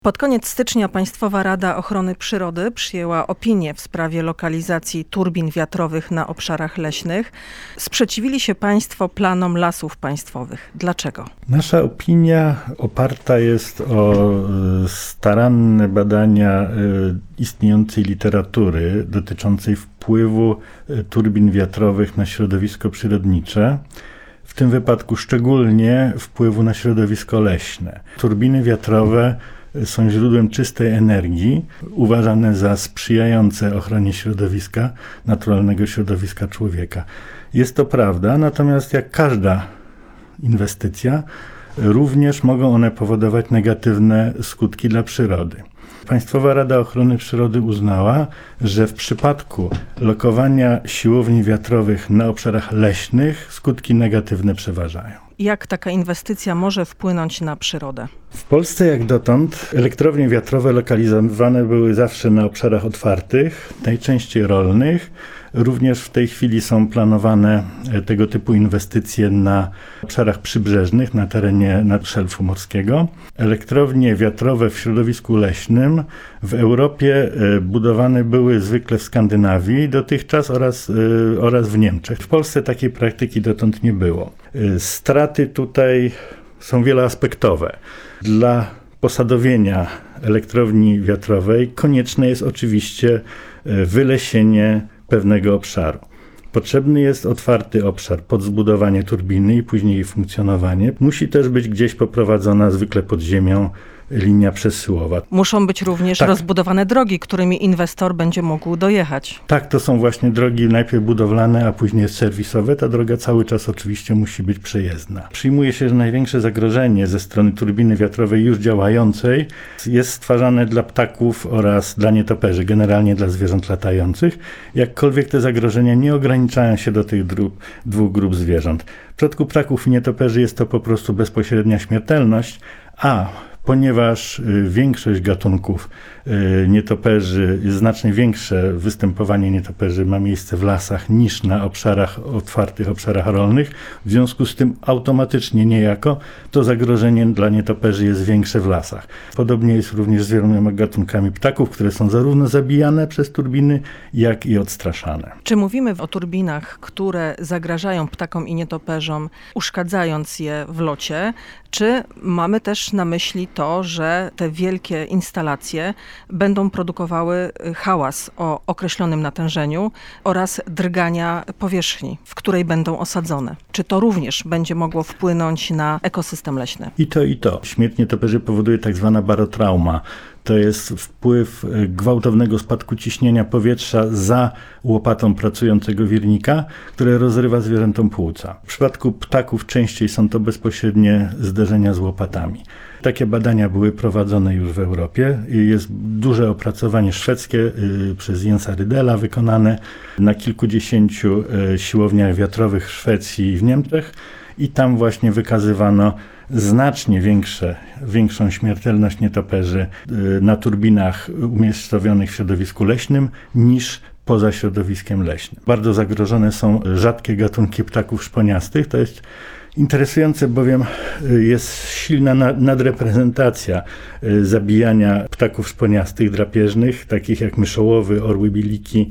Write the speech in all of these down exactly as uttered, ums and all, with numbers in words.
Pod koniec stycznia Państwowa Rada Ochrony Przyrody przyjęła opinię w sprawie lokalizacji turbin wiatrowych na obszarach leśnych. Sprzeciwili się Państwo planom Lasów Państwowych. Dlaczego? Nasza opinia oparta jest o staranne badania istniejącej literatury dotyczącej wpływu turbin wiatrowych na środowisko przyrodnicze. W tym wypadku szczególnie wpływu na środowisko leśne. Turbiny wiatrowe są źródłem czystej energii, uważane za sprzyjające ochronie środowiska, naturalnego środowiska człowieka. Jest to prawda, natomiast jak każda inwestycja, również mogą one powodować negatywne skutki dla przyrody. Państwowa Rada Ochrony Przyrody uznała, że w przypadku lokowania siłowni wiatrowych na obszarach leśnych skutki negatywne przeważają. Jak taka inwestycja może wpłynąć na przyrodę? W Polsce jak dotąd elektrownie wiatrowe lokalizowane były zawsze na obszarach otwartych, najczęściej rolnych. Również w tej chwili są planowane tego typu inwestycje na obszarach przybrzeżnych, na terenie nad szelfu morskiego. Elektrownie wiatrowe w środowisku leśnym w Europie budowane były zwykle w Skandynawii dotychczas oraz, oraz w Niemczech. W Polsce takiej praktyki dotąd nie było. Straty tutaj są wieloaspektowe. Dla posadowienia elektrowni wiatrowej konieczne jest oczywiście wylesienie pewnego obszaru. Potrzebny jest otwarty obszar pod zbudowanie turbiny i później jej funkcjonowanie. Musi też być gdzieś poprowadzona zwykle pod ziemią linia przesyłowa. Muszą być również tak. rozbudowane drogi, którymi inwestor będzie mógł dojechać. Tak, to są właśnie drogi najpierw budowlane, a później serwisowe. Ta droga cały czas oczywiście musi być przejezdna. Przyjmuje się, że największe zagrożenie ze strony turbiny wiatrowej już działającej jest stwarzane dla ptaków oraz dla nietoperzy, generalnie dla zwierząt latających. Jakkolwiek te zagrożenia nie ograniczają się do tych dru- dwóch grup zwierząt. W przypadku ptaków i nietoperzy jest to po prostu bezpośrednia śmiertelność, a ponieważ większość gatunków nietoperzy, znacznie większe występowanie nietoperzy ma miejsce w lasach niż na obszarach otwartych, obszarach rolnych, w związku z tym automatycznie niejako to zagrożenie dla nietoperzy jest większe w lasach. Podobnie jest również z wieloma gatunkami ptaków, które są zarówno zabijane przez turbiny, jak i odstraszane. Czy mówimy o turbinach, które zagrażają ptakom i nietoperzom, uszkadzając je w locie, czy mamy też na myśli to, że te wielkie instalacje będą produkowały hałas o określonym natężeniu oraz drgania powierzchni, w której będą osadzone? Czy to również będzie mogło wpłynąć na ekosystem leśny? I to, i to. Śmierć nietoperzy powoduje tak zwana barotrauma. To jest wpływ gwałtownego spadku ciśnienia powietrza za łopatą pracującego wirnika, które rozrywa zwierzętom płuca. W przypadku ptaków częściej są to bezpośrednie zderzenia z łopatami. Takie badania były prowadzone już w Europie. Jest duże opracowanie szwedzkie yy, przez Jensa Rydela wykonane na kilkudziesięciu yy, siłowniach wiatrowych w Szwecji i w Niemczech i tam właśnie wykazywano znacznie większe, większą śmiertelność nietoperzy na turbinach umiejscowionych w środowisku leśnym niż poza środowiskiem leśnym. Bardzo zagrożone są rzadkie gatunki ptaków szponiastych. To jest interesujące, bowiem jest silna nadreprezentacja zabijania ptaków szponiastych, drapieżnych, takich jak myszołowy, orły biliki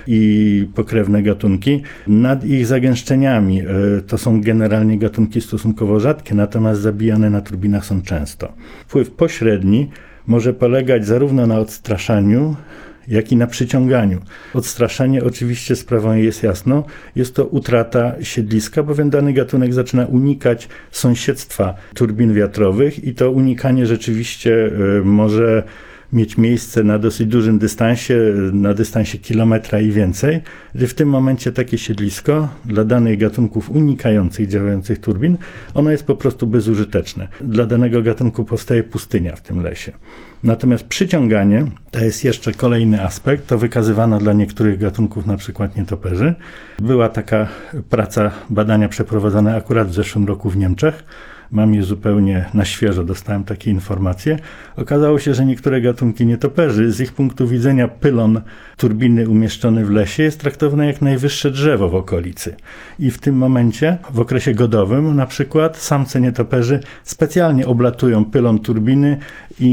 i pokrewne gatunki, nad ich zagęszczeniami. To są generalnie gatunki stosunkowo rzadkie, natomiast zabijane na turbinach są często. Wpływ pośredni może polegać zarówno na odstraszaniu, jak i na przyciąganiu. Odstraszanie oczywiście sprawą jest jasno, jest to utrata siedliska, bowiem dany gatunek zaczyna unikać sąsiedztwa turbin wiatrowych i to unikanie rzeczywiście może mieć miejsce na dosyć dużym dystansie, na dystansie kilometra i więcej. W tym momencie takie siedlisko dla danych gatunków unikających działających turbin, ono jest po prostu bezużyteczne. Dla danego gatunku powstaje pustynia w tym lesie. Natomiast przyciąganie to jest jeszcze kolejny aspekt, to wykazywano dla niektórych gatunków, na przykład nietoperzy. Była taka praca, badania przeprowadzone akurat w zeszłym roku w Niemczech. Mam je zupełnie na świeżo, dostałem takie informacje. Okazało się, że niektóre gatunki nietoperzy, z ich punktu widzenia pylon turbiny umieszczony w lesie jest traktowany jak najwyższe drzewo w okolicy. I w tym momencie, w okresie godowym na przykład, samce nietoperzy specjalnie oblatują pylon turbiny i w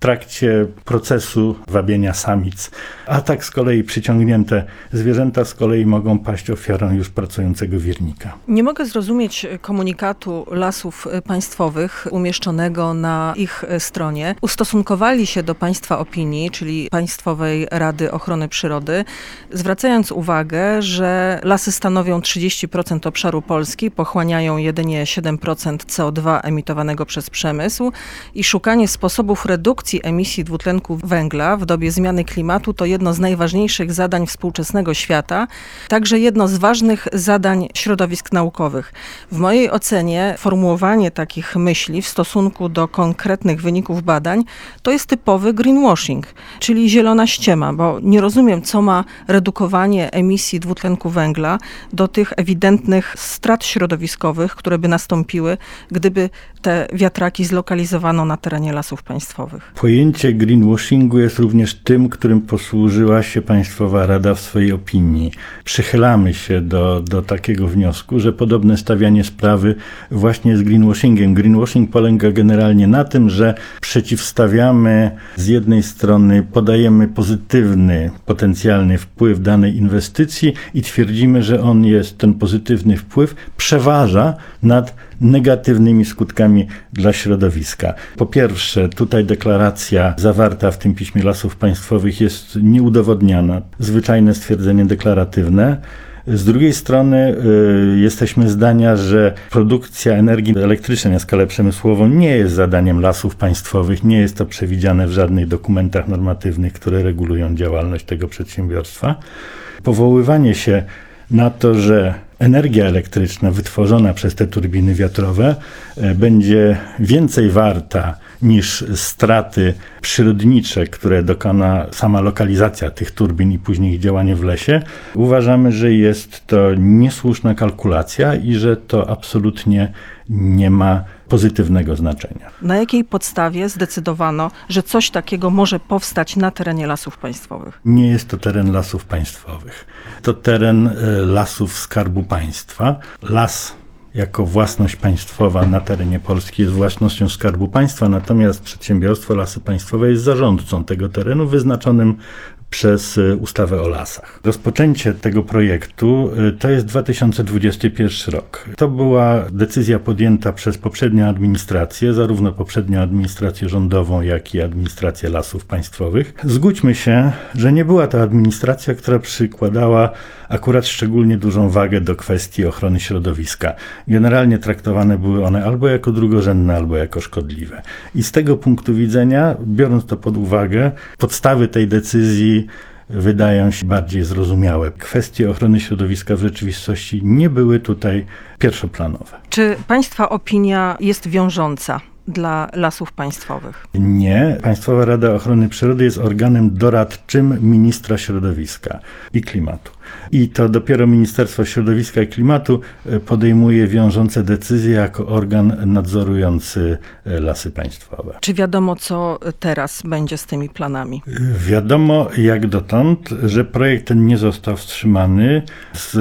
trakcie procesu wabienia samic, a tak z kolei przyciągnięte zwierzęta z kolei mogą paść ofiarą już pracującego wirnika. Nie mogę zrozumieć komunikatu Lasów Państwowych umieszczonego na ich stronie. Ustosunkowali się do państwa opinii, czyli Państwowej Rady Ochrony Przyrody, zwracając uwagę, że lasy stanowią trzydzieści procent obszaru Polski, pochłaniają jedynie siedem procent C O dwa emitowanego przez przemysł i szukanie sposobów redukcji emisji dwutlenku węgla w dobie zmiany klimatu to jedno z najważniejszych zadań współczesnego świata, także jedno z ważnych zadań środowisk naukowych. W mojej ocenie formułowanie takich myśli w stosunku do konkretnych wyników badań to jest typowy greenwashing, czyli zielona ściema, bo nie rozumiem, co ma redukowanie emisji dwutlenku węgla do tych ewidentnych strat środowiskowych, które by nastąpiły, gdyby te wiatraki zlokalizowano na terenie Lasów Państwowych. Pojęcie greenwashingu jest również tym, którym posłużyła się Państwowa Rada w swojej opinii. Przychylamy się do, do takiego wniosku, że podobne stawianie sprawy właśnie jest greenwashingiem. Greenwashing polega generalnie na tym, że przeciwstawiamy z jednej strony, podajemy pozytywny, potencjalny wpływ danej inwestycji i twierdzimy, że on jest, ten pozytywny wpływ przeważa nad negatywnymi skutkami dla środowiska. Po pierwsze, tutaj deklaracja zawarta w tym piśmie Lasów Państwowych jest nieudowodniana. Zwyczajne stwierdzenie deklaratywne. Z drugiej strony y, jesteśmy zdania, że produkcja energii elektrycznej na skalę przemysłową nie jest zadaniem Lasów Państwowych, nie jest to przewidziane w żadnych dokumentach normatywnych, które regulują działalność tego przedsiębiorstwa. Powoływanie się na to, że energia elektryczna wytworzona przez te turbiny wiatrowe będzie więcej warta niż straty przyrodnicze, które dokona sama lokalizacja tych turbin i później ich działanie w lesie. Uważamy, że jest to niesłuszna kalkulacja i że to absolutnie nie ma pozytywnego znaczenia. Na jakiej podstawie zdecydowano, że coś takiego może powstać na terenie Lasów Państwowych? Nie jest to teren Lasów Państwowych. To teren Lasów Skarbu Państwa. Las jako własność państwowa na terenie Polski jest własnością Skarbu Państwa, natomiast przedsiębiorstwo Lasy Państwowe jest zarządcą tego terenu wyznaczonym przez ustawę o lasach. Rozpoczęcie tego projektu to jest dwa tysiące dwudziesty pierwszy rok. To była decyzja podjęta przez poprzednią administrację, zarówno poprzednią administrację rządową, jak i administrację Lasów Państwowych. Zgódźmy się, że nie była to administracja, która przykładała akurat szczególnie dużą wagę do kwestii ochrony środowiska. Generalnie traktowane były one albo jako drugorzędne, albo jako szkodliwe. I z tego punktu widzenia, biorąc to pod uwagę, podstawy tej decyzji wydają się bardziej zrozumiałe. Kwestie ochrony środowiska w rzeczywistości nie były tutaj pierwszoplanowe. Czy państwa opinia jest wiążąca dla Lasów Państwowych? Nie. Państwowa Rada Ochrony Przyrody jest organem doradczym ministra środowiska i klimatu. I to dopiero Ministerstwo Środowiska i Klimatu podejmuje wiążące decyzje jako organ nadzorujący Lasy Państwowe. Czy wiadomo, co teraz będzie z tymi planami? Wiadomo jak dotąd, że projekt ten nie został wstrzymany. Z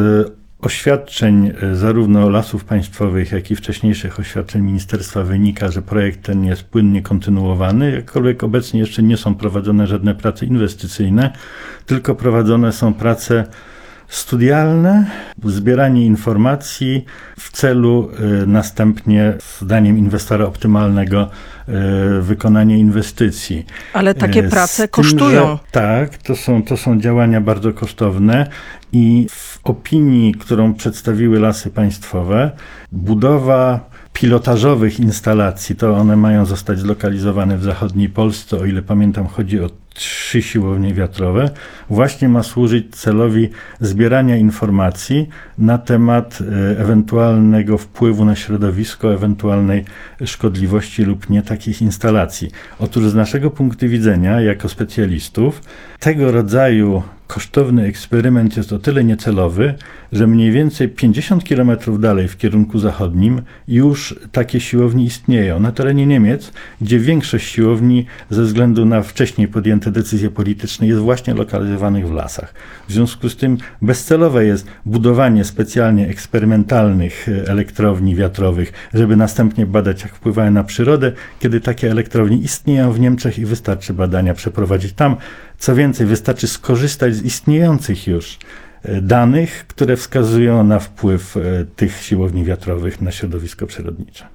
oświadczeń zarówno Lasów Państwowych, jak i wcześniejszych oświadczeń ministerstwa wynika, że projekt ten jest płynnie kontynuowany, jakkolwiek obecnie jeszcze nie są prowadzone żadne prace inwestycyjne, tylko prowadzone są prace studialne, zbieranie informacji w celu y, następnie zdaniem inwestora optymalnego y, wykonanie inwestycji. Ale takie prace tym, kosztują. Że, tak, to są, to są działania bardzo kosztowne i w opinii, którą przedstawiły Lasy Państwowe, budowa pilotażowych instalacji, to one mają zostać zlokalizowane w zachodniej Polsce, o ile pamiętam chodzi o trzy siłownie wiatrowe, właśnie ma służyć celowi zbierania informacji na temat ewentualnego wpływu na środowisko, ewentualnej szkodliwości lub nie takich instalacji. Otóż z naszego punktu widzenia, jako specjalistów, tego rodzaju kosztowny eksperyment jest o tyle niecelowy, że mniej więcej pięćdziesiąt kilometrów dalej w kierunku zachodnim już takie siłownie istnieją. Na terenie Niemiec, gdzie większość siłowni ze względu na wcześniej podjęte podjęte decyzje polityczne, jest właśnie lokalizowanych w lasach. W związku z tym bezcelowe jest budowanie specjalnie eksperymentalnych elektrowni wiatrowych, żeby następnie badać, jak wpływają na przyrodę, kiedy takie elektrownie istnieją w Niemczech i wystarczy badania przeprowadzić tam. Co więcej, wystarczy skorzystać z istniejących już danych, które wskazują na wpływ tych siłowni wiatrowych na środowisko przyrodnicze.